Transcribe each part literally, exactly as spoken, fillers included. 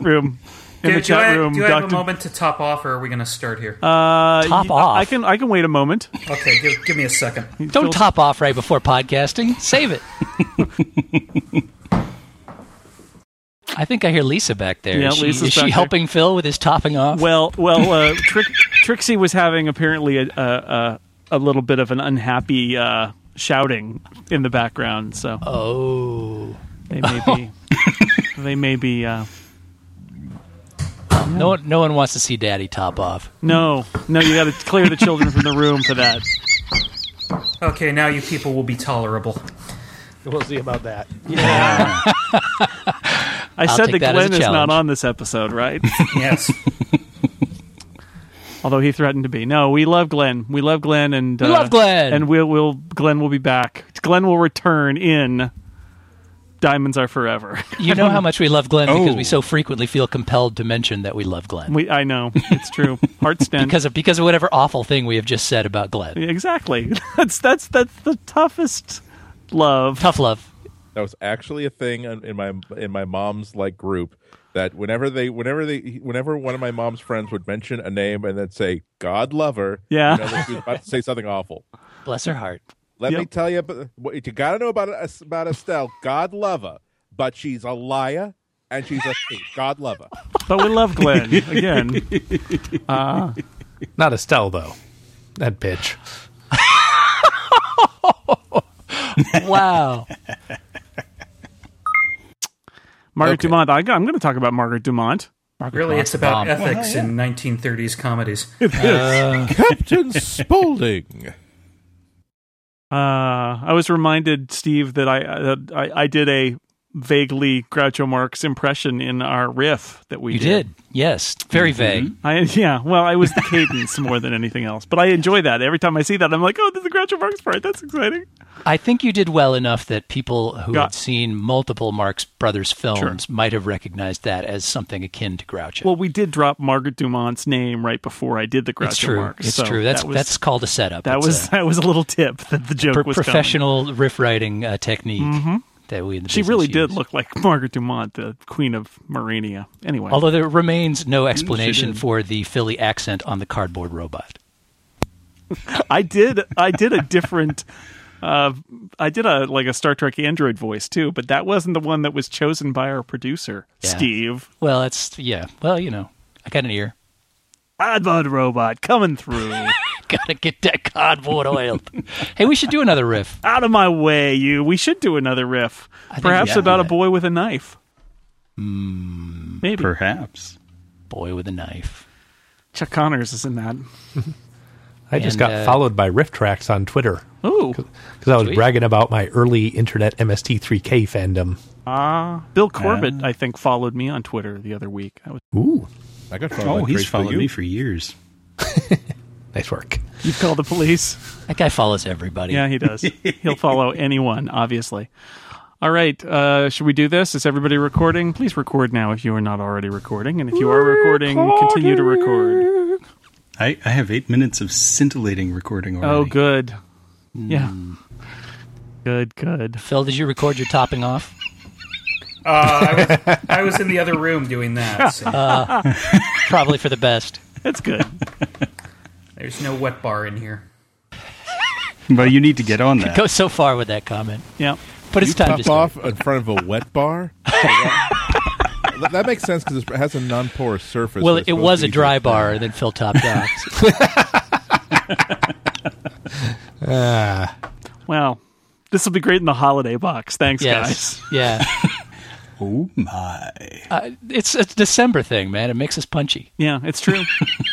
room. In do, the chat do I, room, do I have Doctor a moment to top off, or are we going to start here? Uh, top y- off. I can. I can wait a moment. Okay, give, give me a second. Don't top off right before podcasting. Save it. I think I hear Lisa back there. Yeah, is she, Lisa's is she back helping there. Phil with his topping off? Well, well, uh, Trick, Trixie was having apparently a, a, a, a little bit of an unhappy uh, shouting in the background. So, oh, they may be. they may be. Uh, No one, no one wants to see Daddy top off. No, no, you got to clear the children from the room for that. Okay, now you people will be tolerable. We'll see about that. Yeah. I I'll said take that that as a Glenn is not challenge. on this episode, right? Yes. Although he threatened to be. No, we love Glenn. We love Glenn, and We uh, love Glenn. and we'll, we'll Glenn will be back. Glenn will return in Diamonds Are Forever. You know how much we love Glenn because Oh. we so frequently feel compelled to mention that we love Glenn. We, I know it's true. Heart stent. because of because of whatever awful thing we have just said about Glenn. Exactly. That's that's that's the toughest love. Tough love. That was actually a thing in in my in my mom's like group. That whenever they, whenever they, whenever one of my mom's friends would mention a name and then say "God love her," Yeah. you know that she was about to say something awful. Bless her heart. Let Yep. me tell you about, what you got to know about about Estelle. God love her, but she's a liar and she's a thief. God love her. But we love Glenn again. Uh, Not Estelle, though. That bitch. Wow. Margaret Okay. Dumont. I, I'm going to talk about Margaret Dumont. Really, it's about Mom. ethics in nineteen thirties comedies. Captain Spaulding. Uh, I was reminded, Steve, that I, uh, I I did a vaguely Groucho Marx impression in our riff that we You did. Yes. Very vague. I yeah, well, I was the cadence more than anything else, but I enjoy that. Every time I see that, I'm like, oh, this is the Groucho Marx part. That's exciting. I think you did well enough that people who Yeah. had seen multiple Marx Brothers films Sure. might have recognized that as something akin to Groucho. Well, we did drop Margaret Dumont's name right before I did the Groucho it's true. Marx. It's so true. That's that was, that's called a setup. that It's was a that was a little tip that the joke pro- was professional riff writing uh, technique that we in the Coming. She business really did use. look like Margaret Dumont, the Queen of Morania. Anyway, Although there remains no explanation did. for the Philly accent on the cardboard robot. I did I did a different. Uh, I did a like a Star Trek android voice too, but that wasn't the one that was chosen by our producer, Yeah. Steve. Well, that's yeah. Well, you know, I got an ear. Oddbud robot coming through. Gotta get that cardboard oiled. Hey, we should do another riff. Out of my way, you. We should do another riff. I think Perhaps we should about do a that. boy with a knife. Mm, Maybe. Perhaps. Boy with a knife. Chuck Connors is in that. I just And, got uh, followed by Riff Tracks on Twitter Ooh. because I was Sweet. bragging about my early internet M S T three K fandom. Ah, Bill Corbett, Ah. I think, followed me on Twitter the other week. That was, Ooh, I got followed Oh, by he's Trace for followed you. me for years. nice work. you've called the police. That guy follows everybody. Yeah, he does. He'll follow anyone, obviously. All right, uh, should we do this? Is everybody recording? Please record now if you are not already recording. And if you are recording, continue to record. I, I have eight minutes of scintillating recording already. Oh, good. Yeah. Good, good. Phil, did you record your topping off? Uh, I, was, I was in the other room doing that. So Probably for the best. That's good. there's no wet bar in here. But you need to get on that. Go so far with that comment. Yeah. But it's You time top to start. off in front of a wet bar. That that makes sense because it has a non-porous surface. Well, so it's it supposed was to a be dry easier. bar, and then Phil topped off. Ah, Well, this will be great in the holiday box. Thanks, Yes. guys. Yeah. Oh, my. Uh, it's a December thing, man. It makes us punchy. Yeah, it's true.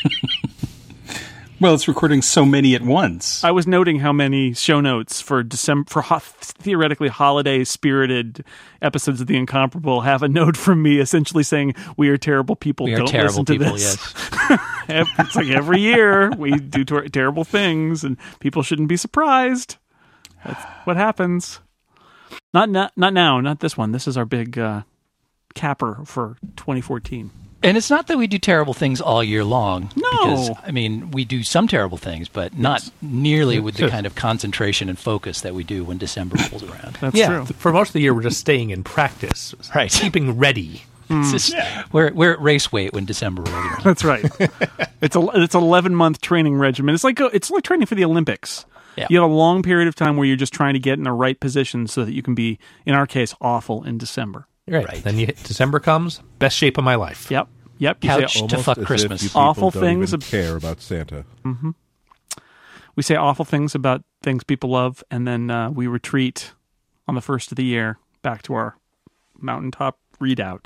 Well, it's recording so many at once. I was noting how many show notes for December for ho- theoretically holiday spirited episodes of The Incomparable have a note from me essentially saying we are terrible people. We are Don't terrible listen to people, this. yes. It's like every year we do ter- terrible things, and people shouldn't be surprised. That's what happens. Not not not now. Not this one. This is our big uh, capper for twenty fourteen. And it's not that we do terrible things all year long. No. Because, I mean, we do some terrible things, but not nearly with the kind of concentration and focus that we do when December rolls around. That's yeah. true. For most of the year, we're just staying in practice, Right. keeping ready. It's just, we're we're at race weight when December rolls around. That's right. It's a it's an eleven month training regimen. It's like a, it's like training for the Olympics. Yeah. You have a long period of time where you're just trying to get in the right position so that you can be, in our case, awful in December. Right. Right. Then you hit December comes, best shape of my life. Yep. Yep. You Couch say, to Almost fuck as if Christmas. you people Awful don't things even ab- care about Santa. we say awful things about things people love, and then uh, we retreat on the first of the year back to our mountaintop readout.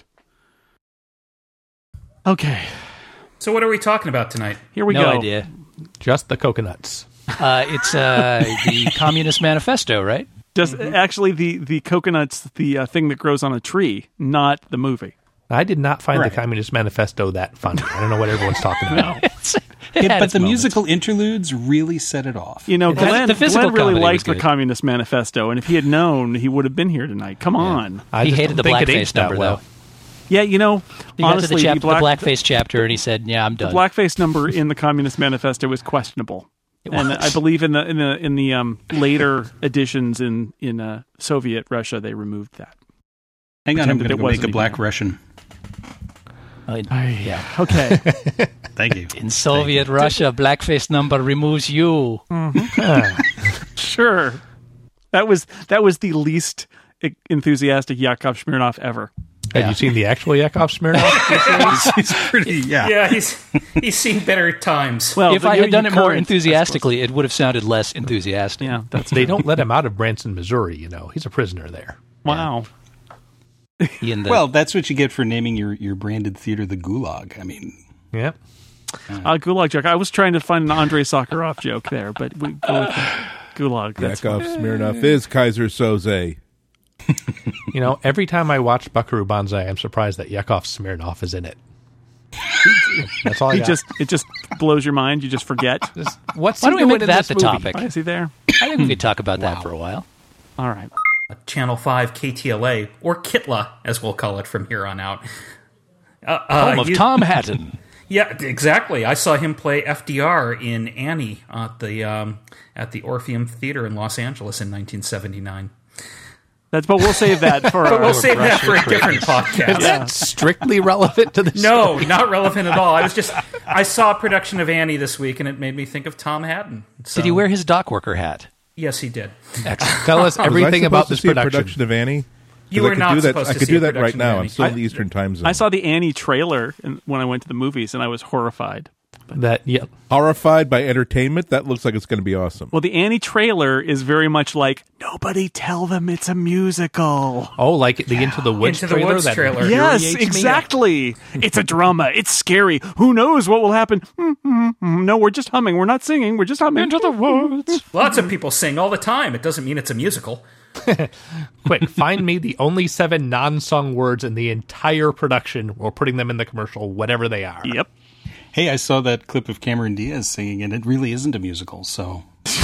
Okay. So what are we talking about tonight? Here we no go. idea. Just the coconuts. Uh, it's uh, the Communist Manifesto, right? Just actually the the coconut's the uh, thing that grows on a tree, not the movie. I did not find Right. the Communist Manifesto that funny. I don't know what everyone's talking about. It's- it It- had but its the moments. musical interludes really set it off. You know, The- Glenn, the physical Glenn really comedy liked was the good. Communist Manifesto, and if he had known, he would have been here tonight. Come on. I He just hated don't the think it blackface aged that number, well. though. Yeah, you know, He got honestly, to the, chap- the, black, the blackface chapter, and he said, "Yeah, I'm the done." blackface number in the Communist Manifesto is questionable. And was. I believe in the in the in the um, later editions in in uh, Soviet Russia, they removed that. Hang on, I'm pretended going to it go make wasn't a black even- Russian. Uh, yeah. Okay. Thank you. In Soviet Russia, blackface number removes you. Sure. That was that was the least e- enthusiastic Yakov Smirnoff ever. Have Yeah. you seen the actual Yakov Smirnoff? He's pretty, yeah. Yeah, he's he's seen better times. Well, if the- I you- had done you it more current- enthusiastically, it would have sounded less enthusiastic. Yeah, that's they don't let him out of Branson, Missouri. You know, he's a prisoner there. wow. He and the- Well, that's what you get for naming your, your branded theater the Gulag. I mean, Yeah. Uh, Gulag joke. I was trying to find an Andrei Sakharov joke there, but we go with Gulag. That's Yakov Smirnoff is Kaiser Soze. You know, every time I watch Buckaroo Banzai, I'm surprised that Yakov Smirnoff is in it. That's all I he got. just it just blows your mind. You just forget. Just- what's Why he don't we doing make in that this the movie? topic? Why is he there? I think we could talk about that for a while. All right. Channel five K T L A, or Kitla, as we'll call it from here on out. Uh, uh, Home of you- Tom Hatton. Yeah, exactly. I saw him play F D R in Annie at the um, at the Orpheum Theater in Los Angeles in nineteen seventy-nine. That's but we'll save that for But our, we'll save that for a Russia different podcast. yeah. Strictly relevant to this. No, not relevant at all. I was just I saw a production of Annie this week, and it made me think of Tom Hatton. So, Did he wear his dock worker hat? Yes, he did. Excellent. Tell us Was I everything supposed about to this see a production. production of Annie? You 'Cause I were could not do that. supposed I to could see do a that right production of now. I'm Annie. still in the Eastern Time Zone. I saw the Annie trailer in- when I went to the movies, and I was horrified. That yeah, Horrified by entertainment. That looks like it's going to be awesome. Well, the Annie trailer is very much like nobody tell them it's a musical. oh, like the Into the Woods Into the trailer. Woods that trailer. Yes, infuriates me. exactly. It's a drama. It's scary. Who knows what will happen? Mm, mm, mm. No, we're just humming. We're not singing. We're just humming. Into the woods. Lots of people sing all the time. It doesn't mean it's a musical. Quick, find me the only seven non-sung words in the entire production, or putting them in the commercial, whatever they are. Yep. hey, I saw that clip of Cameron Diaz singing, and it really isn't a musical, so...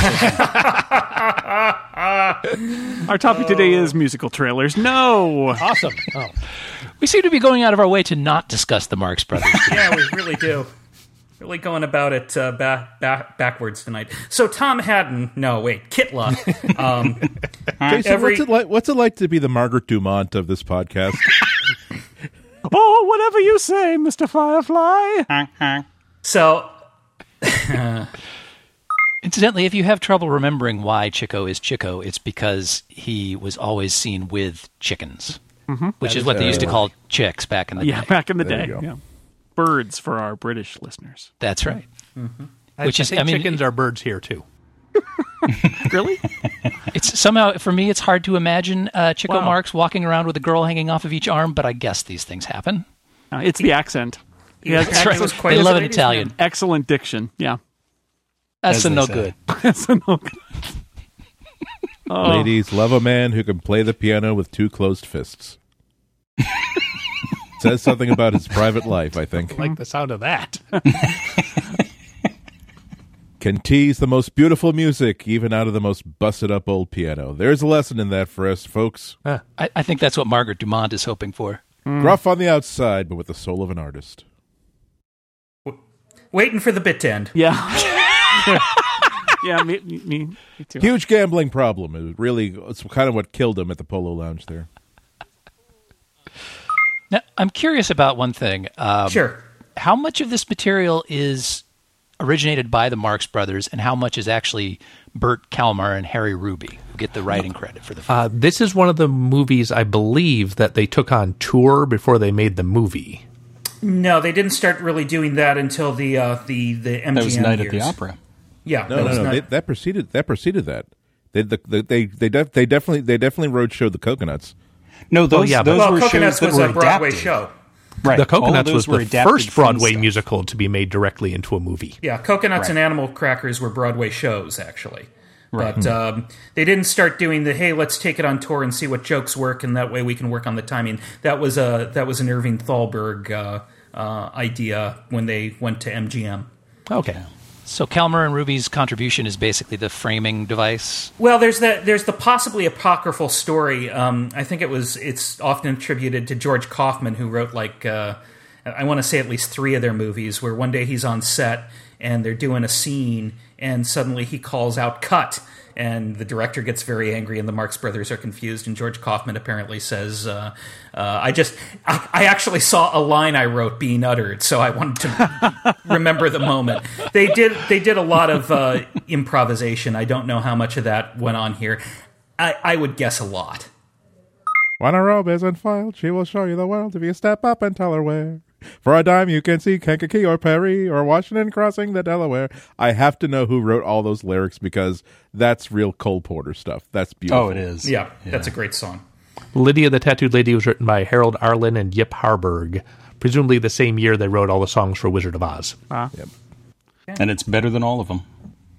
Our topic today is musical trailers. No. Awesome. Oh. We seem to be going out of our way to not discuss the Marx Brothers. Yeah, we really do. Really going about it uh, back, back, backwards tonight. So Tom Hatton, no, wait, Kitla. Um, Jason, every- what's it like? What's it like to be the Margaret Dumont of this podcast? Oh, whatever you say, Mister Firefly. so Incidentally, if you have trouble remembering why Chico is Chico, it's because he was always seen with chickens, which is what they used to call chicks back in the Yeah, day. back in the There day. you go. Yeah. Birds for our British listeners. That's right. I, Which I is- think I mean- chickens are birds here too. Really? It's somehow, for me, it's hard to imagine uh, Chico Wow. Marx walking around with a girl hanging off of each arm, but I guess these things happen. Uh, it's the accent. He has That's right. It was excellent, quite They a love it ladies' Italian. man. excellent diction. Yeah. That's As a they no say. good. That's a no good. Oh. Ladies love a man who can play the piano with two closed fists. Says something about his private life, I think. I like the sound of that. Can tease the most beautiful music, even out of the most busted up old piano. There's a lesson in that for us, folks. I, I think that's what Margaret Dumont is hoping for. Gruff on the outside, but with the soul of an artist. Waiting for the bit to end. Yeah. yeah, me, me, me too. Huge gambling problem. It was really, it's kind of what killed him at the Polo Lounge there. Now, I'm curious about one thing. Um, Sure. How much of this material is originated by the Marx Brothers, and how much is actually Burt Kalmar and Harry Ruby, who get the writing credit for the film? Uh, this is one of the movies, I believe, that they took on tour before they made the movie. No, they didn't start really doing that until the uh, the the M G M That was Night years. at the Opera. Yeah, No, that no, was no. not- They, that preceded that preceded that. They the, the, they they def, they definitely they definitely roadshowed the Coconuts. No, those, yeah, but- those well, were Coconuts shows that was were a Broadway adapted. show. Right. The All of Coconuts those was were the adapted first from Broadway stuff. musical to be made directly into a movie. Yeah, Coconuts Right. and Animal Crackers were Broadway shows, actually. Right. But um, they didn't start doing the, hey, let's take it on tour and see what jokes work, and that way we can work on the timing. That was a that was an Irving Thalberg uh, uh, idea when they went to M G M. Okay. So Kalmar and Ruby's contribution is basically the framing device. Well, there's that. There's the possibly apocryphal story. Um, I think it was. It's often attributed to George Kaufman, who wrote like uh, I want to say at least three of their movies. Where one day he's on set and they're doing a scene, and suddenly he calls out "cut," and the director gets very angry, and the Marx Brothers are confused. And George Kaufman apparently says, uh, uh, "I just, I, I actually saw a line I wrote being uttered, so I wanted to remember the moment." They did, they did a lot of uh, improvisation. I don't know how much of that went on here. I, I would guess a lot. When a robe is unfiled, she will show you the world if you step up and tell her where. For a dime, you can see Kankakee or Perry or Washington crossing the Delaware. I have to know who wrote all those lyrics because that's real Cole Porter stuff. That's beautiful. Oh, it is. Yeah, that's a great song. Lydia the Tattooed Lady was written by Harold Arlen and Yip Harburg, presumably the same year they wrote all the songs for Wizard of Oz. And it's better than all of them.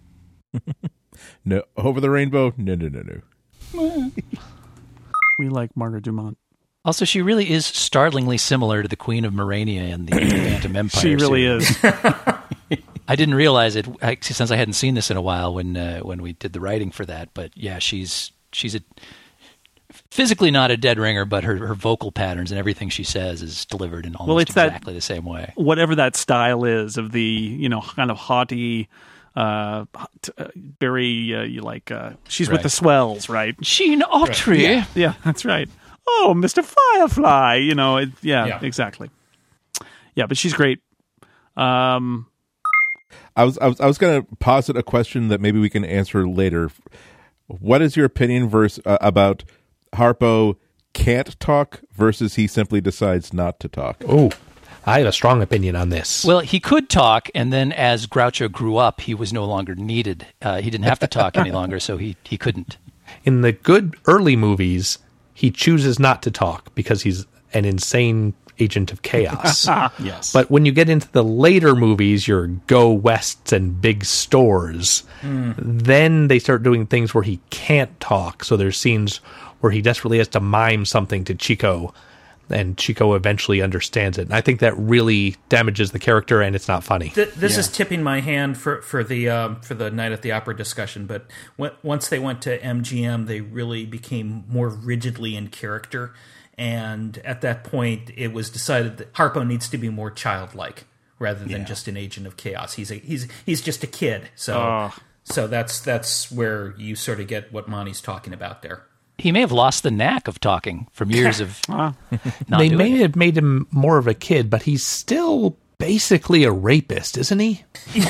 No, Over the Rainbow? No, no, no, no. We like Margaret Dumont. Also, she really is startlingly similar to the Queen of Morania in the Phantom Empire. She really series. is. I didn't realize it actually, since I hadn't seen this in a while when uh, when we did the writing for that. But yeah, she's she's a physically not a dead ringer, but her, her vocal patterns and everything she says is delivered in almost Well, it's that- exactly the same way. Whatever that style is of the, you know, kind of haughty, uh, t- uh, very uh, you like. Uh, she's with Right. the swells, right? Gene Autry. Yeah, yeah, that's right. Oh, Mister Firefly. You know, it, yeah, Yeah. exactly. Yeah, but she's great. Um, I was I was I was going to posit a question that maybe we can answer later. What is your opinion verse uh, about Harpo can't talk versus he simply decides not to talk? Oh, I have a strong opinion on this. Well, he could talk, and then as Groucho grew up, he was no longer needed. Uh, he didn't have to talk any longer, so he, he couldn't. In the good early movies, he chooses not to talk because he's an insane agent of chaos. Yes. But when you get into the later movies, your Go Wests and big stores, then they start doing things where he can't talk. So there's scenes where he desperately has to mime something to Chico, and Chico eventually understands it. And I think that really damages the character, and it's not funny. Th- this is tipping my hand for for the um, for the Night at the Opera discussion. But when, once they went to M G M, they really became more rigidly in character. And at that point, it was decided that Harpo needs to be more childlike rather than Yeah. just an agent of chaos. He's a, he's he's just a kid. So Oh. so that's that's where you sort of get what Monty's talking about there. He may have lost the knack of talking from years of not They doing may it. have made him more of a kid, but he's still basically a rapist, isn't he?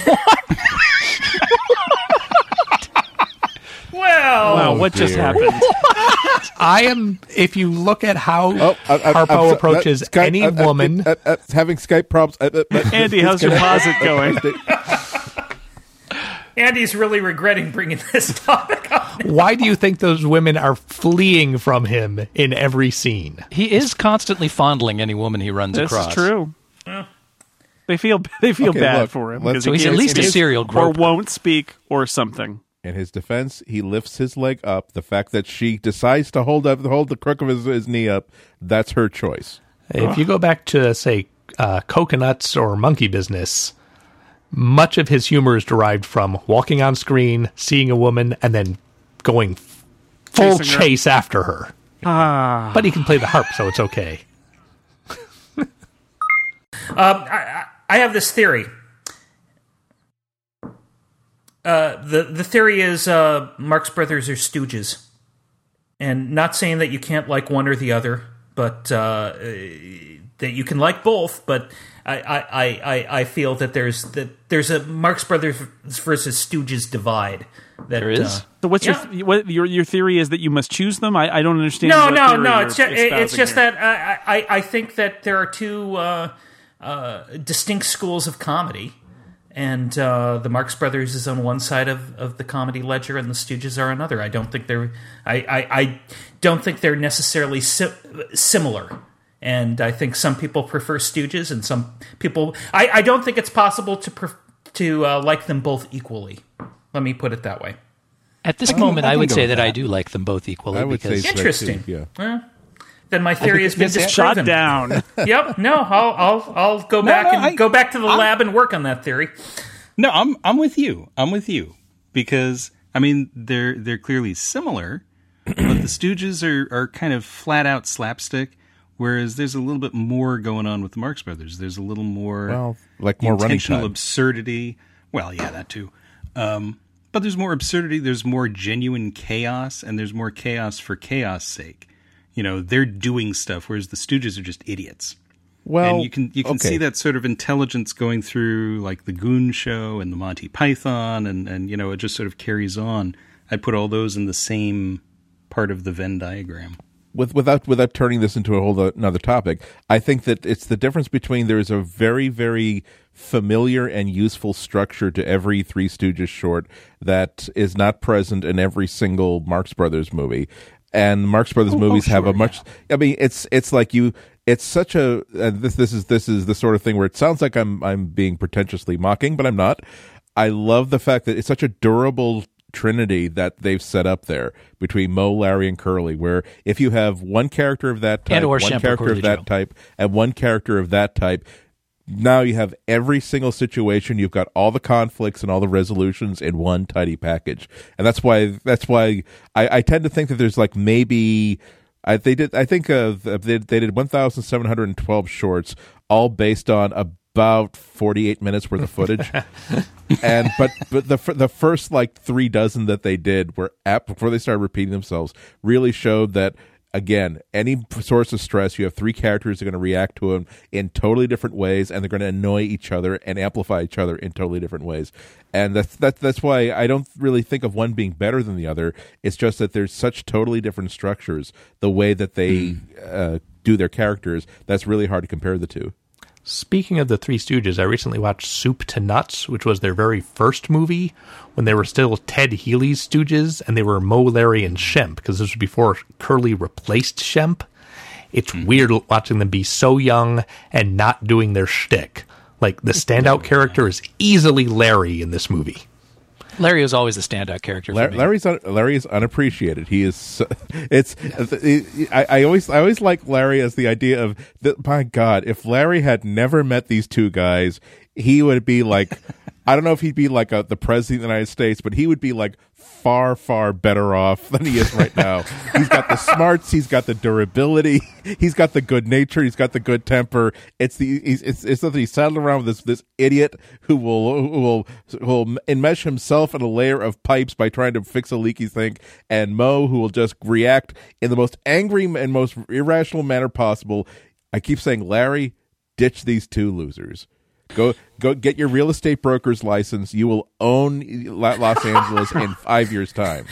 Well, wow, what just dear. happened? I am. If you look at how Oh, I, I, Harpo I'm so- approaches uh, Skype- any uh, uh, woman, uh, uh, having Skype problems. Uh, uh, uh, Andy, how's your posit going? Andy's really regretting bringing this topic up. why do you think those women are fleeing from him in every scene? He is constantly fondling any woman he runs This across. is true. They feel they feel Okay, bad look, for him let's- because So he he's at can't least a speak serial or groper. won't speak or something. In his defense, he lifts his leg up. The fact that she decides to hold up, hold the crook of his, his knee up, that's her choice. If you go back to, say, uh, Coconuts or Monkey Business, much of his humor is derived from walking on screen, seeing a woman, and then going f- full Chasing her. chase after her. Ah, But he can play the harp, so it's okay. Um, I, I I have this theory. Uh, the the theory is uh, Marx Brothers are stooges, and not saying that you can't like one or the other, but uh, that you can like both. But I, I, I, I feel that there's that there's a Marx Brothers versus Stooges divide. That, There is? Uh, So what's Yeah. your what, your your theory is that you must choose them? I, I don't understand. no, what no, theory no. you're It's just, it's espousing just here. that I, I, I think that there are two uh, uh, distinct schools of comedy, and uh, the Marx Brothers is on one side of, of the comedy ledger, and the Stooges are another. I don't think they're I, I, I don't think they're necessarily si- similar. And I think some people prefer Stooges, and some people. I, I don't think it's possible to pref- to uh, like them both equally. Let me put it that way. At this I can- moment, I I, can would go say with that, I that. do like them both equally. I would say because so. Interesting. Yeah. Well, then my theory has been yes, yes. shot disproven. down. Yep. No, I'll I'll I'll go back no, and I- go back to the I'm- lab and work on that theory. No, I'm I'm with you. I'm with you because I mean they're they're clearly similar, but the Stooges are are kind of flat out slapstick, whereas there's a little bit more going on with the Marx Brothers. There's a little more Well, like more running intentional time. absurdity. Well, yeah, that too. Um, but there's more absurdity. There's more genuine chaos, and there's more chaos for chaos' sake. You know, they're doing stuff, whereas the Stooges are just idiots. Well, and you can you can okay. see that sort of intelligence going through like the Goon Show and the Monty Python, and and you know it just sort of carries on. I'd put all those in the same part of the Venn diagram. with without without turning this into a whole another topic, I think that it's the difference between there is a very very familiar and useful structure to every Three Stooges short that is not present in every single Marx Brothers movie. And Marx Brothers Oh, movies oh, have a sure, much. I mean, it's it's like you. It's such a uh, this this is this is the sort of thing where it sounds like I'm I'm being pretentiously mocking, but I'm not. I love the fact that it's such a durable trinity that they've set up there between Moe, Larry, and Curly, where if you have one character of that type, And or one Shemp or character Curly of that Joe. type, and one character of that type, now you have every single situation. You've got all the conflicts and all the resolutions in one tidy package, and that's why that's why I, I tend to think that there's like maybe I they did I think uh, they they did one thousand seven hundred twelve shorts, all based on about forty-eight minutes worth of footage. And but but the the first like three dozen that they did were apt before they started repeating themselves really showed that. Again, any source of stress, you have three characters that are going to react to them in totally different ways, and they're going to annoy each other and amplify each other in totally different ways. And that's that's that's why I don't really think of one being better than the other. It's just that there's such totally different structures, the way that they uh, do their characters. That's really hard to compare the two. Speaking of the Three Stooges, I recently watched Soup to Nuts, which was their very first movie when they were still Ted Healy's Stooges, and they were Moe, Larry, and Shemp, because this was before Curly replaced Shemp. It's weird watching them be so young and not doing their shtick. Like, the standout character is easily Larry in this movie. Larry was always the standout character for Larry, me. Larry's un, Larry is unappreciated. He is. So, it's. I, I always I always like Larry as the idea of that. My God, if Larry had never met these two guys, he would be like. I don't know if he'd be like a, the president of the United States, but he would be like far, far better off than he is right now. He's got the smarts, he's got the durability, he's got the good nature, he's got the good temper. It's the he's, it's it's not that he's saddled around with this this idiot who will who will who will enmesh himself in a layer of pipes by trying to fix a leaky sink, and Moe who will just react in the most angry and most irrational manner possible. I keep saying, Larry, ditch these two losers. Go go get your real estate broker's license. You will own Los Angeles in five years' time.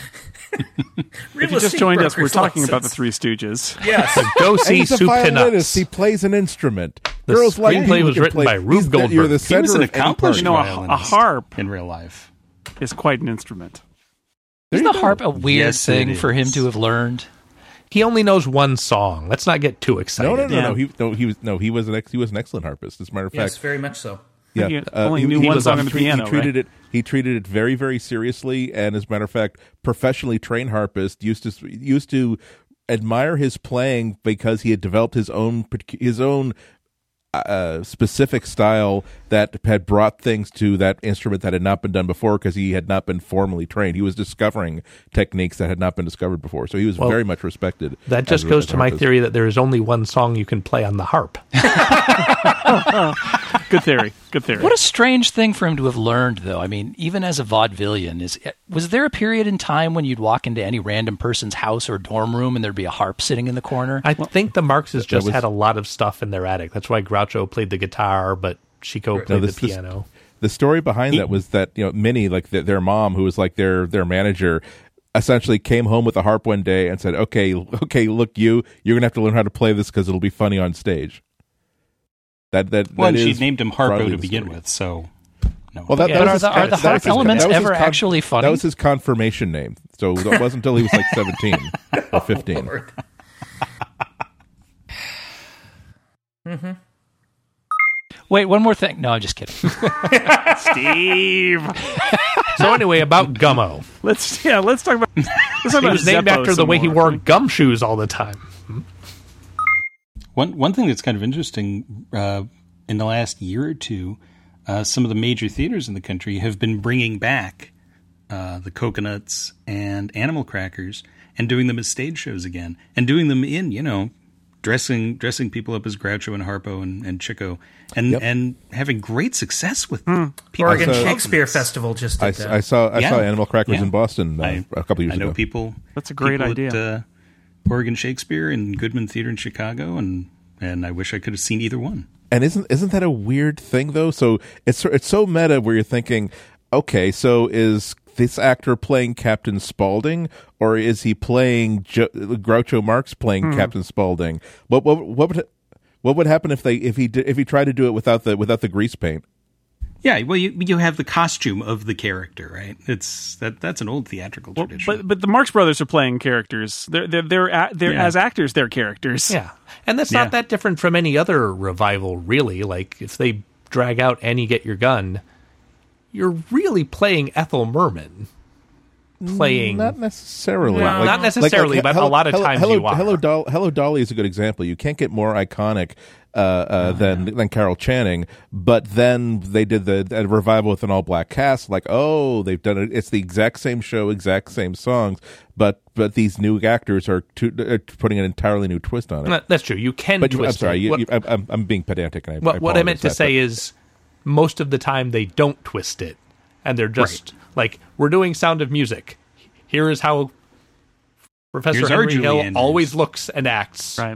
If you just joined us, we're talking about the Three Stooges. Yes. Go And see he's a Soup to violinist. Nuts. He plays an instrument. The Girls like screenplay people who was can written play- by Rube he's the- You're the Goldberg. He center was an of any accomplished party. You know, a- a violinist harp. in real life. Is quite an instrument. Isn't the harp a weird Yes, it thing for him is. to have learned? He only knows one song. Let's not get too excited. No, no, no, Yeah. no. He no, he was no, he was an ex, he was an excellent harpist. As a matter of Yes, fact, very much so. yeah, He only knew he one was song on on the tre- piano, He treated right? it. He treated it very, very seriously, and as a matter of fact, professionally trained harpist used to used to admire his playing because he had developed his own his own uh, specific style that had brought things to that instrument that had not been done before because he had not been formally trained. He was discovering techniques that had not been discovered before, so he was Well, very much respected. That just as a- goes as a to my harpist. theory that there is only one song you can play on the harp. Good theory. Good theory. What a strange thing for him to have learned, though. I mean, even as a vaudevillian, is was there a period in time when you'd walk into any random person's house or dorm room and there'd be a harp sitting in the corner? I think the Marxes just was- had a lot of stuff in their attic. That's why Groucho played the guitar, but Chico played No, this- the this- piano. The story behind that was that, you know, Minnie, like the, their mom, who was like their their manager, essentially came home with a harp one day and said, "Okay, okay, look, you, you're gonna have to learn how to play this because it'll be funny on stage." That that Well, that and she is named him Harpo broadly to the begin story. with, so no. Well, that, Yeah, that but was are his the- are con- the that harp was his- elements that was his ever con- actually funny? That was his confirmation name. So that wasn't until he was like seventeen or fifteen. Lord. Wait, one more thing. No, I'm just kidding. Steve. So anyway, about Gummo. Let's yeah. Let's talk about. Let's talk He about was named Zeppo after the some way he more. wore gumshoes all the time. One one thing that's kind of interesting uh, in the last year or two, uh, some of the major theaters in the country have been bringing back uh, the Coconuts and Animal Crackers and doing them as stage shows again, and doing them in, you know, dressing dressing people up as Groucho and Harpo and, and Chico, and Yep. and having great success with Hmm. people. Oregon I saw- Shakespeare Festival just I, did that. I saw I Yeah. saw Animal Crackers Yeah. in Boston uh, I- a couple years I know ago. people. That's a great people idea. At, uh, Oregon Shakespeare and Goodman Theater in Chicago, and and I wish I could have seen either one. And isn't isn't that a weird thing though? So it's it's so meta where you're thinking, okay, so is this actor playing Captain Spaulding, or is he playing jo- Groucho Marx playing Captain Spaulding? What what what would what would happen if they if he did, if he tried to do it without the without the grease paint? Yeah, well, you you have the costume of the character, right? It's that that's an old theatrical Well, tradition. but but the Marx Brothers are playing characters. They're they're they're, a- they're Yeah. as actors. They're characters. Yeah. And that's Yeah. not that different from any other revival, really. Like, if they drag out Annie Get Your Gun, you're really playing Ethel Merman. Playing. Not necessarily. No. Not necessarily, but a lot of hello, times hello, you are. Hello, Doll, Hello Dolly is a good example. You can't get more iconic uh, uh, than than Carol Channing. But then they did the, the revival with an all black cast. Like, oh, they've done it. It's the exact same show, exact same songs, but but these new actors are, to, are putting an entirely new twist on it. Uh, That's true. You can But you, I'm twist sorry, it. you, What- you, I'm, I'm- I'm being pedantic. And I, What, I what I meant to apologize say that, is, most of the time they don't twist it, and they're just like, "We're doing Sound of Music. Here is how Professor Here's our Henry Julie Hill Andrews." always looks and acts." Right.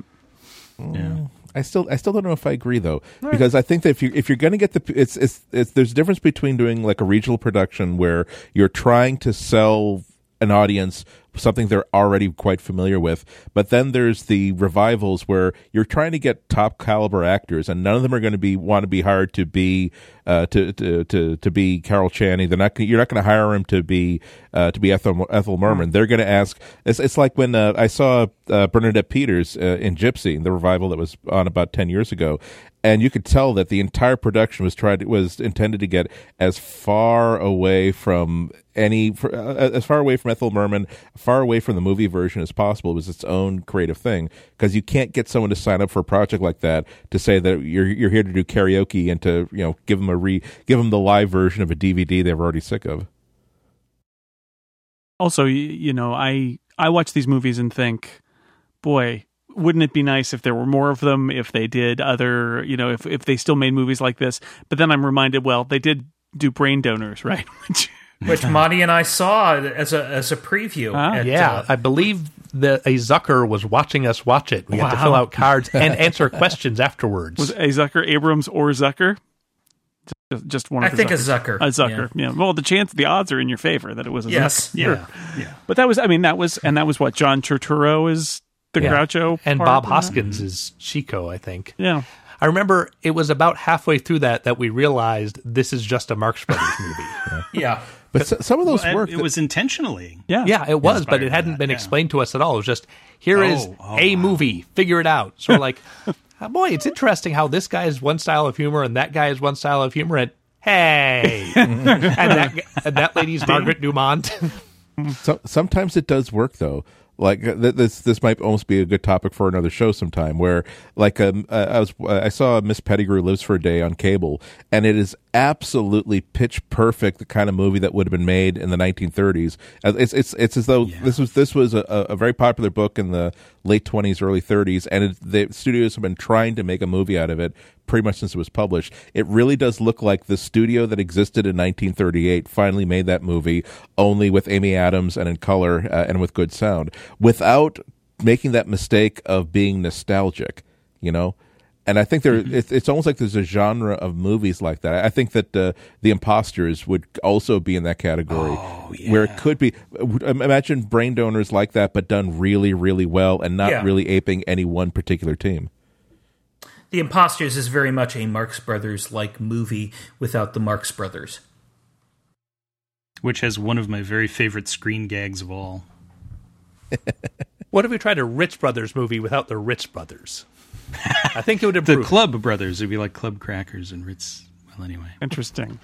yeah. I still, I still don't know if I agree though, because I think that if you if you're going to get the, it's, it's it's there's a difference between doing like a regional production where you're trying to sell an audience something they're already quite familiar with, but then there's the revivals where you're trying to get top caliber actors, and none of them are going to be want to be hired to be uh, to, to to to be Carol Channing. They're not. You're not going to hire him to be uh, to be Ethel Ethel Merman. They're going to ask. It's it's like when uh, I saw uh, Bernadette Peters uh, in Gypsy, the revival that was on about ten years ago. And you could tell that the entire production was tried was intended to get as far away from any for, uh, as far away from Ethel Merman, far away from the movie version as possible. It was its own creative thing, because you can't get someone to sign up for a project like that to say that you're you're here to do karaoke and to, you know, give them a re give them the live version of a D V D they're already sick of. Also, you, you know, I I watch these movies and think, boy, wouldn't it be nice if there were more of them, if they did other, you know, if if they still made movies like this. But then I'm reminded, well, they did do Brain Donors, right? Which, Which Monty and I saw as a as a preview. Ah, at, Yeah, uh, I believe that a Zucker was watching us watch it. We had to Wow. fill out cards and answer questions afterwards. was a Zucker, Abrams, or Zucker? Just, just one I of the think a Zuckers. Zucker. A Zucker, yeah. Well, the chance, the odds are in your favor that it was a Yes. Zucker. Yeah. Yeah. But that was, I mean, that was, and that was what John Turturro is the Yeah. Groucho, and part Bob in that? Hoskins is Chico, I think. Yeah. I remember it was about halfway through that that we realized this is just a Marx Brothers movie. Yeah. But so, some of those Well, work. it was intentionally. Yeah. Yeah, it was, but Inspired it by hadn't that, been yeah. explained to us at all. It was just, here is Oh, oh, a wow. movie, figure it out. So we're like, oh, boy, it's interesting how this guy is one style of humor and that guy is one style of humor, and hey, and that and that lady's Margaret Dumont. So, sometimes it does work though. Like uh, th- this, this might almost be a good topic for another show sometime. Where, like, um, uh, I was, uh, I saw Miss Pettigrew Lives for a Day on cable, and it is absolutely pitch perfect, the kind of movie that would have been made in the nineteen thirties. Uh, It's, it's, it's as though this was, this was a, a very popular book in the late twenties, early thirties, and it, the studios have been trying to make a movie out of it pretty much since it was published. It really does look like the studio that existed in nineteen thirty-eight finally made that movie, only with Amy Adams and in color uh, and with good sound, without making that mistake of being nostalgic, you know? And I think there, mm-hmm. it's, it's almost like there's a genre of movies like that. I think that uh, The Imposters would also be in that category, oh, yeah. where it could be. Imagine Brain Donors like that, but done really, really well, and not yeah. really aping any one particular team. The Imposters is very much a Marx Brothers-like movie without the Marx Brothers, which has one of my very favorite screen gags of all. What if we tried a Rich Brothers movie without the Rich Brothers? I think it would improve. The Club Brothers would be like Club Crackers and Ritz. Well, anyway. Interesting.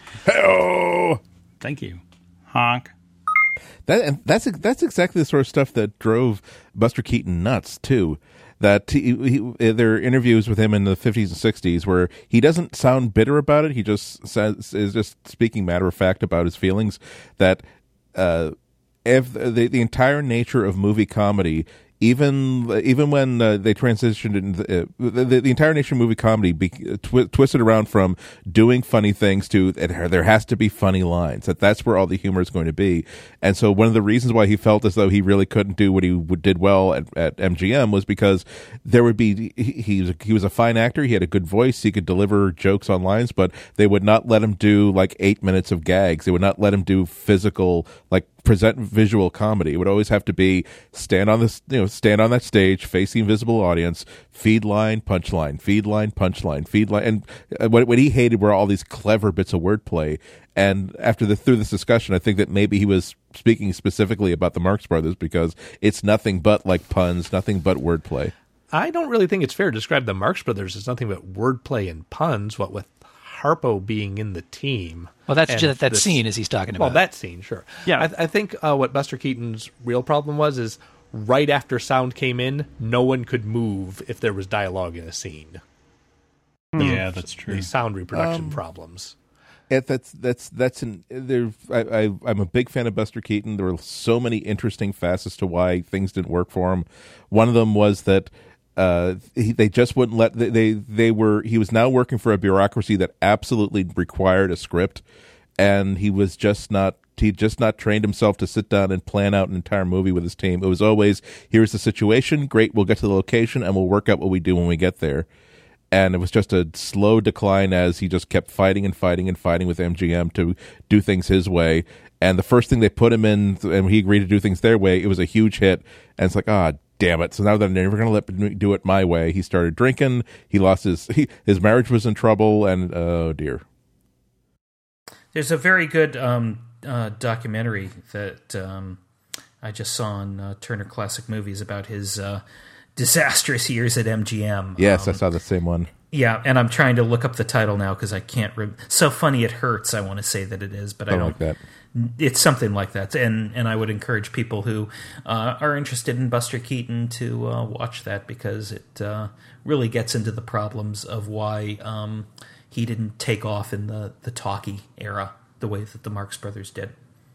Oh, thank you. Honk. That and that's that's exactly the sort of stuff that drove Buster Keaton nuts too. That he, he, there are interviews with him in the fifties and sixties where he doesn't sound bitter about it. He just says is just speaking matter of fact about his feelings. That uh, if the the entire nature of movie comedy. Even even when uh, they transitioned, in the, uh, the, the entire nature of movie comedy be, twi- twisted around from doing funny things to uh, there has to be funny lines. That that's where all the humor is going to be. And so one of the reasons why he felt as though he really couldn't do what he would, did well at, at M G M was because there would be he, he was a, he was a fine actor. He had a good voice. He could deliver jokes on lines, but they would not let him do like eight minutes of gags. They would not let him do physical like. present visual comedy. It would always have to be stand on this, you know, stand on that stage, face the invisible audience, feed line, punchline, feed line, punchline, feed line. And what, what he hated were all these clever bits of wordplay. And after the through this discussion, I think that maybe he was speaking specifically about the Marx Brothers because it's nothing but like puns, nothing but wordplay. I don't really think it's fair to describe the Marx Brothers as nothing but wordplay and puns. What with Harpo being in the team. Well, that's and just that this, scene as he's talking about. Well, that scene, sure. Yeah. I, I think uh, what Buster Keaton's real problem was is right after sound came in, no one could move if there was dialogue in a scene. Yeah, that's true. These sound reproduction Um, problems. It, that's that's that's an there. I, I I'm a big fan of Buster Keaton. There were so many interesting facets to why things didn't work for him. One of them was that uh, he, they just wouldn't let they, they they were. He was now working for a bureaucracy that absolutely required a script, and he was just not. He just not trained himself to sit down and plan out an entire movie with his team. It was always, here's the situation. Great, we'll get to the location and we'll work out what we do when we get there. And it was just a slow decline as he just kept fighting and fighting and fighting with M G M to do things his way. And the first thing they put him in, and he agreed to do things their way, it was a huge hit. And it's like, ah, oh, damn it. So now they're never going to let me do it my way. He started drinking. He lost his, he, his marriage was in trouble. And oh dear. There's a very good um, uh, documentary that um, I just saw on uh, Turner Classic Movies about his uh, disastrous years at M G M. Yes, um, I saw the same one. Yeah, and I'm trying to look up the title now because I can't. Re- so funny it hurts. I want to say that it is, but I don't. Like that. It's something like that, and and I would encourage people who uh, are interested in Buster Keaton to uh, watch that because it uh, really gets into the problems of why um, he didn't take off in the the talkie era the way that the Marx Brothers did.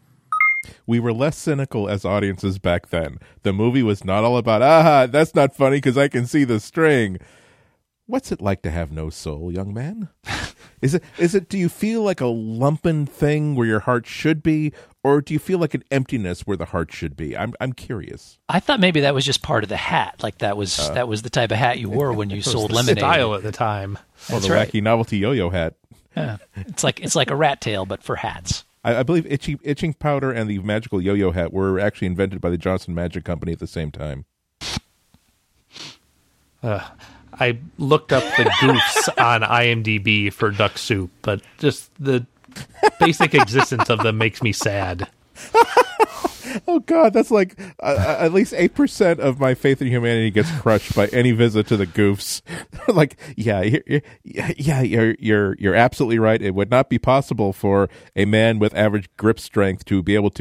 We were less cynical as audiences back then. The movie was not all about, ah, that's not funny because I can see the string. What's it like to have no soul, young man? Is it? Is it? Do you feel like a lumpen thing where your heart should be, or do you feel like an emptiness where the heart should be? I'm I'm curious. I thought maybe that was just part of the hat. Like that was uh, that was the type of hat you wore when you sold the lemonade. Style at the time. Or the right. wacky novelty yo-yo hat. Yeah. It's like it's like a rat tail, but for hats. I, I believe itchy, itching powder and the magical yo-yo hat were actually invented by the Johnson Magic Company at the same time. Uh, I looked up the goofs on IMDb for Duck Soup, but just the basic existence of them makes me sad. Oh God, that's like uh, at least eight percent of my faith in humanity gets crushed by any visit to the goofs. Like, yeah, you're, yeah, you're you're you're absolutely right. It would not be possible for a man with average grip strength to be able to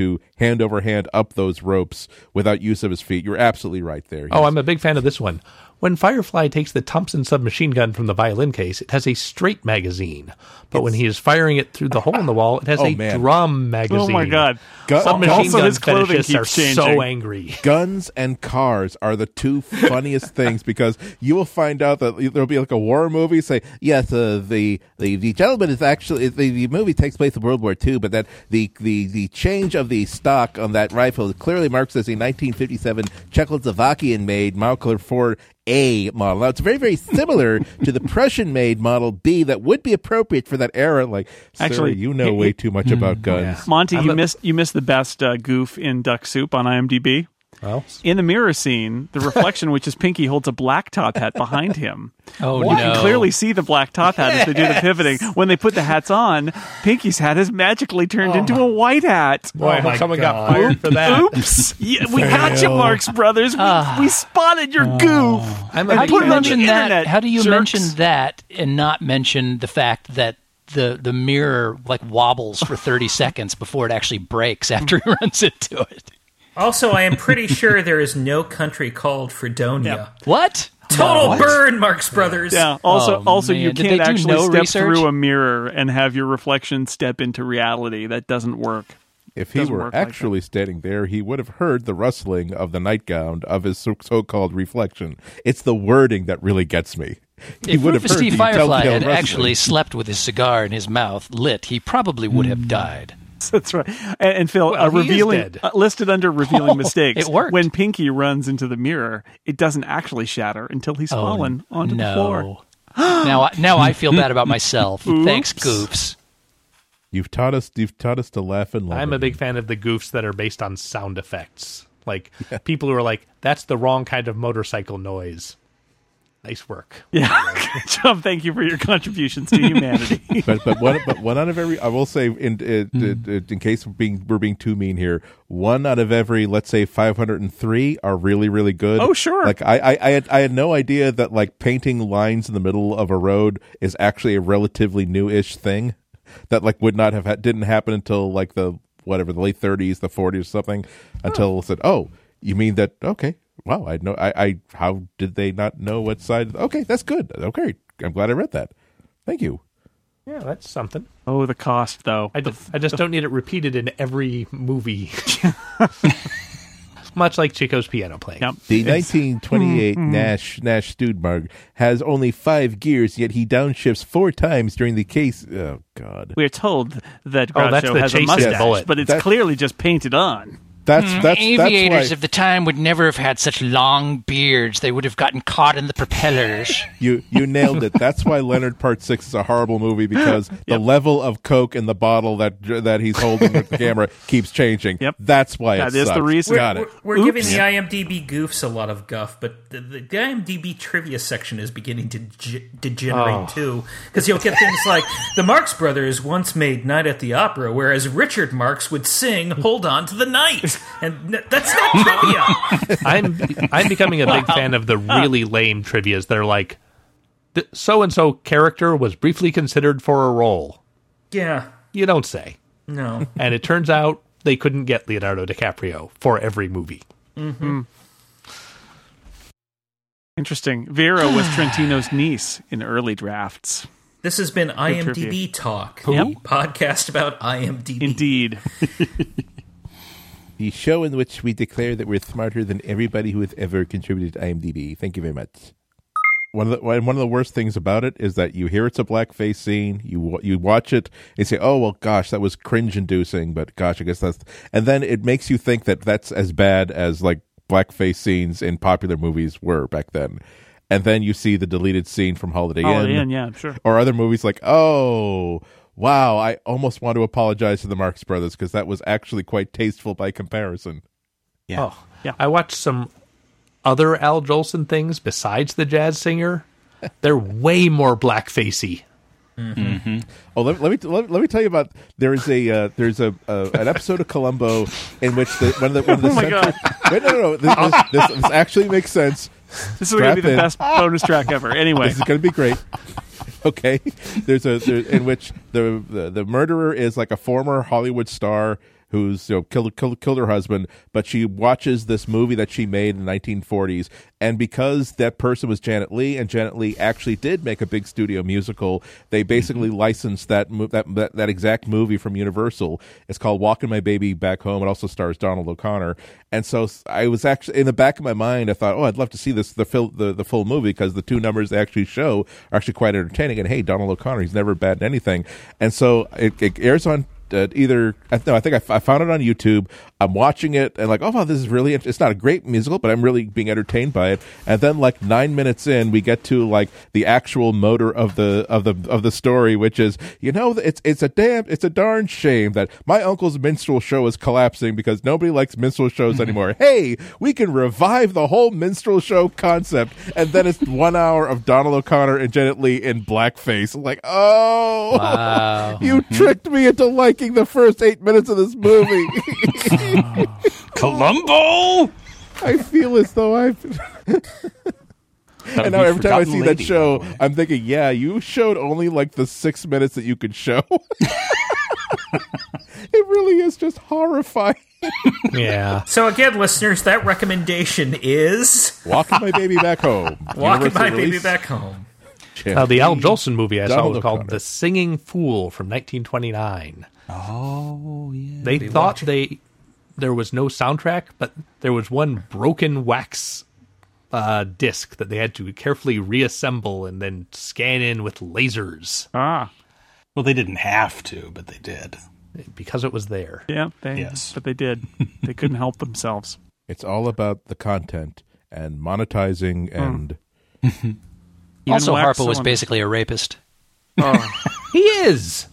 hand over hand up those ropes without use of his feet. You're absolutely right there. Oh, I'm a big fan of this one. When Firefly takes the Thompson submachine gun from the violin case, it has a straight magazine. But when he is firing it through the hole in the wall, it has Oh, a man. drum magazine. Oh my God! Gu- Submachine Also, gun his clothing fetishists are keeps changing. so angry. Guns and cars are the two funniest things because you will find out that there'll be like a war movie say, yes, uh, the, the the gentleman is actually the, the movie takes place in World War Two, but that the, the the change of the stock on that rifle clearly marks as a nineteen fifty-seven Czechoslovakian made Marker four A model. Now it's very very similar to the Prussian made Model B that would be appropriate for that era. Like, Actually, sir, you know it- way it- too much about guns. Monty, I'm you a- missed you missed the best uh, goof in Duck Soup on IMDb. Well, In the mirror scene, the reflection, which is Pinky, holds a black top hat behind him. Oh, You no. can clearly see the black top hat as they do the pivoting. When they put the hats on, Pinky's hat has magically turned into a white hat. boy, I Oh hope my someone God. got fired for that. Oops! Yeah, we got you, Marx Brothers. We, we spotted your goof. I'm a How big do you put it on the mention that? internet, How do you jerks. mention that and not mention the fact that the the mirror like wobbles for thirty seconds before it actually breaks after he runs into it? Also, I am pretty sure there is no country called Fredonia. What? Total What? burn, Marx Brothers. Yeah. Also, Oh, also, man. you Did can't they do actually no step research? through a mirror and have your reflection step into reality. That doesn't work. If he Doesn't were work like actually standing there, he would have heard the rustling of the nightgown of his so- so-called reflection. It's the wording that really gets me. He If would have Rufus heard T. the Firefly telltale had rustling. actually slept with his cigar in his mouth lit, he probably would have died. That's right. And, and Phil, Well, uh, he is revealing dead. uh, listed under revealing Oh, mistakes. it worked. When Pinky runs into the mirror, it doesn't actually shatter until he's fallen onto no. the floor. now, I, now I feel bad about myself. Thanks, goofs. You've taught us. You've taught us to laugh and love. I'm a it. big fan of the goofs that are based on sound effects. Like people who are like, that's the wrong kind of motorcycle noise. Nice work. Yeah, good job. Thank you for your contributions to humanity. but but one but one out of every I will say in in, Hmm. in, in case we're being we're being too mean here, one out of every let's say five hundred three are really really good. Oh, sure. Like I, I I had I had no idea that like painting lines in the middle of a road is actually a relatively new-ish thing that like would not have ha- didn't happen until like the whatever the late thirties, the forties or something. Until it said, oh, you mean that? Okay. Wow, I know. I, I how did they not know what side? Okay, that's good. Okay, I'm glad I read that. Thank you. Yeah, that's something. Oh, the cost, though. I, The- d- I just don't need it repeated in every movie. Much like Chico's piano playing. Yep. The nineteen twenty-eight Nash Nash Studmark has only five gears, yet he downshifts four times during the case. Oh God, We're told that Oh, that's Groucho the has a chasing mustache, bullet. but it's That- clearly just painted on. that's that's Aviators that's why of the time would never have had such long beards. They would have gotten caught in the propellers. you you nailed it. That's why Leonard Part Six is a horrible movie because the level of coke in the bottle that that he's holding with the camera keeps changing. Yep. That's why That it is the sucks. reason. Got We're, it. we're, we're giving Oops. the IMDb goofs a lot of guff, but the, the, the IMDb trivia section is beginning to ge- degenerate Oh. too. Because you'll get things like the Marx Brothers once made Night at the Opera, whereas Richard Marx would sing "Hold On to the Night," and n- that's not trivia. I'm I'm becoming a big fan of the really lame trivias. They're like, so and so character was briefly considered for a role. Yeah, You don't say. no. And it turns out they couldn't get Leonardo DiCaprio for every movie. Interesting. Vera was Trentino's niece in early drafts. This has been trivia. IMDb Talk, Yep. the podcast about IMDb. Indeed. The show in which we declare that we're smarter than everybody who has ever contributed to IMDb. Thank you very much. One of the one of the worst things about it is that you hear it's a blackface scene, you you watch it, and say, "Oh well, gosh, that was cringe-inducing." But gosh, I guess that's, and then it makes you think that that's as bad as like blackface scenes in popular movies were back then. And then you see the deleted scene from Holiday, Holiday Inn, Inn, yeah, sure. or other movies like, "Oh, wow, I almost want to apologize to the Marx Brothers because that was actually quite tasteful by comparison." Yeah. Oh, Yeah. I watched some other Al Jolson things besides the jazz singer. They're way more blackfacey. Oh, let, let me let, let me tell you about. There is a uh, there's a uh, an episode of Columbo in which the one of the one of the Oh my central. God. Wait, no, no, no. This, this, this, this actually makes sense. This is going to be Strap the in. best bonus track ever. Anyway, This is going to be great. Okay, there's a there, in which the, the the murderer is like a former Hollywood star who's you know killed, killed killed her husband, but she watches this movie that she made in the nineteen forties, and because that person was Janet Leigh, and Janet Leigh actually did make a big studio musical, they basically mm-hmm. licensed that, mo- that that that exact movie from Universal. It's called Walking My Baby Back Home. It also stars Donald O'Connor, and so I was actually in the back of my mind, I thought, oh, I'd love to see this the fil- the, the full movie, because the two numbers they actually show are actually quite entertaining. And hey, Donald O'Connor, he's never bad in anything, and so it, it airs on. Uh, either no, I think I, f- I found it on YouTube. I'm watching it and like, oh wow, this is really. Int- it's not a great musical, but I'm really being entertained by it. And then like nine minutes in, we get to like the actual motor of the of the of the story, which is you know it's it's a damn it's a darn shame that my uncle's minstrel show is collapsing because nobody likes minstrel shows anymore. Hey, we can revive the whole minstrel show concept, and then it's one hour of Donald O'Connor and Janet Leigh in blackface. I'm like, oh, wow. You tricked me into liking the first eight minutes of this movie. Columbo! I feel as though I've... And now every time I see that show, I'm thinking, yeah, you showed only like the six minutes that you could show. It really is just horrifying. Yeah. So again, listeners, that recommendation is... Walking My Baby Back Home. Walking Universal My release. Baby Back Home. Uh, the Al Jolson movie I saw Donald was called O'Connor. The Singing Fool from nineteen twenty-nine. Oh, yeah. They Be thought watching. they there was no soundtrack, but there was one broken wax uh, disc that they had to carefully reassemble and then scan in with lasers Ah, Well, they didn't have to, but they did. because it was there. yeah, they, Yes. but they did. They couldn't help themselves. It's all about the content and monetizing and... Even Also, wax Harpo was on- basically a rapist. Oh, He is.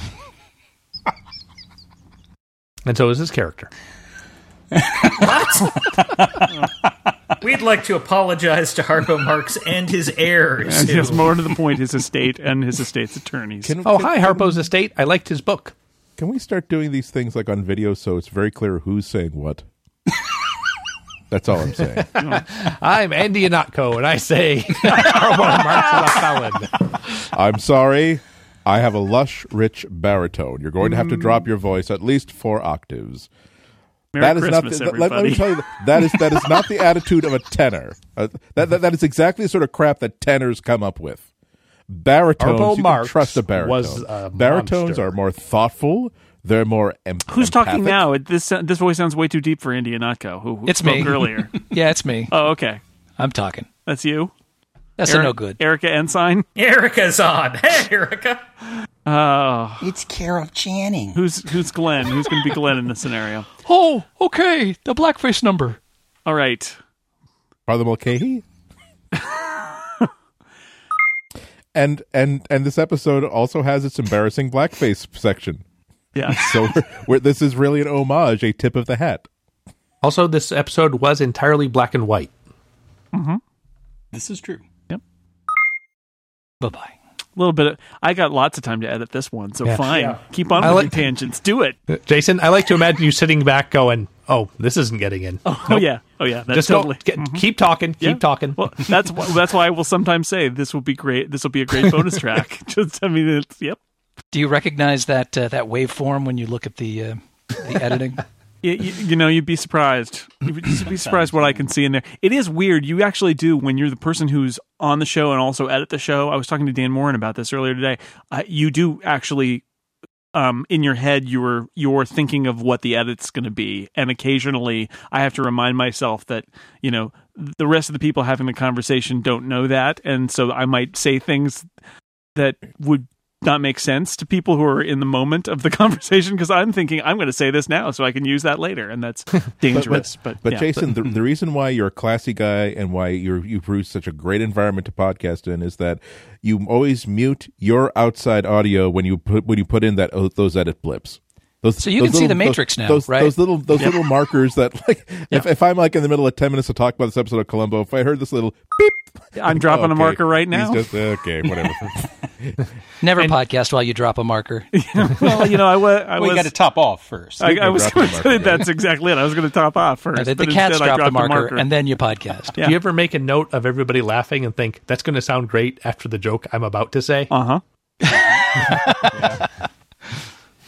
And so is his character. We'd like to apologize to Harpo Marx and his heirs. and who- just more to the point, his estate and his estate's attorneys. Can, Oh, can- hi, Harpo's Estate. I liked his book. Can we start doing these things like on video so it's very clear who's saying what? That's all I'm saying. I'm Andy Anatko, and I say Harpo Marx is a felon. I'm sorry. I have a lush, rich baritone. You're going to have to drop your voice at least four octaves. Merry that is Christmas, not the, let, let me everybody. tell you that is that is not the attitude of a tenor. Uh, that, that that is exactly the sort of crap that tenors come up with. Baritones, Harpo you can Marx trust a baritone. was a Baritones monster. are more thoughtful. They're more em- Who's talking empathic. now? It- This this voice sounds way too deep for Andy Anatko, who, who It's spoke me. earlier. Yeah, it's me. Oh, okay. I'm talking. That's you? That's Eric- a no good. Erica Ensign? Erica's on. Hey, Erica. Oh, It's Carol Channing. who's who's Glenn? Who's going to be Glenn in this scenario? Oh, okay. The blackface number. All right. Father Mulcahy. and and and this episode also has its embarrassing blackface section. Yeah. So we're, we're, this is really an homage, a tip of the hat. Also, this episode was entirely black and white. This is true. Bye-bye. A little bit of, I got lots of time to edit this one, so Yeah. fine. Yeah. Keep on I with like- your tangents. Do it. Jason, I like to imagine you sitting back going, oh, this isn't getting in. Oh, yeah. Oh, yeah. That's Just totally. don't, get, keep talking, keep Yeah. talking. Well, that's wh- that's why I will sometimes say this will be great. This will be a great bonus track. Just, I mean, it's, yep. Do you recognize that uh, that waveform when you look at the uh, the editing? You, you, you know, you'd be surprised. You'd be surprised what I can see in there. It is weird. You actually do, when you're the person who's on the show and also edit the show. I was talking to Dan Morin about this earlier today. Uh, you do actually, um, in your head, you're you're thinking of what the edit's going to be, and occasionally I have to remind myself that you know the rest of the people having the conversation don't know that, and so I might say things that would not make sense to people who are in the moment of the conversation because I'm thinking I'm going to say this now so I can use that later, and that's dangerous. But But yeah. Jason, the, the reason why you're a classy guy and why you're, you produce such a great environment to podcast in is that you always mute your outside audio when you put when you put in that oh, those edit blips. Those, So you those can see little- the Matrix those, now, those, right? Those little those little markers that like if, if I'm like in the middle of ten minutes to talk about this episode of Columbo, if I heard this little beep, I'm dropping a okay, marker right now. He's just okay, whatever. Never podcast while you drop a marker. Well, you know, I, wa- I Well, you was. got to top off first. I, I was drop going the to marker. say that's exactly it. I was going to top off first. Uh, the but the cats instead I drop the dropped marker, and then you podcast. Yeah. Do you ever make a note of everybody laughing and think, that's going to sound great after the joke I'm about to say? Uh huh.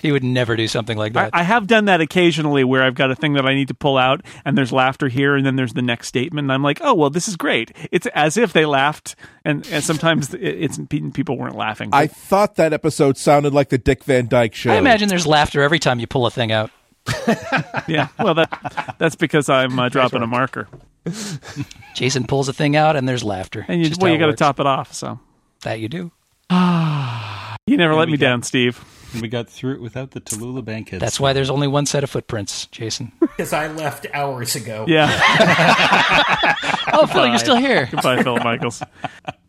He would never do something like I, that. I have done that occasionally where I've got a thing that I need to pull out and there's laughter here and then there's the next statement and I'm like, oh, well, this is great. It's as if they laughed and, and sometimes it, it's people weren't laughing. I thought that episode sounded like the Dick Van Dyke Show. I imagine there's laughter every time you pull a thing out. Yeah, well, that that's because I'm uh, dropping a marker. Jason pulls a thing out and there's laughter. And you, Just well, how you it got to works. top it off, so. That you do. You never let we me got- down, Steve. And we got through it without the Tallulah Bankhead. That's why there's only one set of footprints, Jason. Because I left hours ago. Yeah. Oh, Phil, you're still here. Goodbye, Philip Michaels.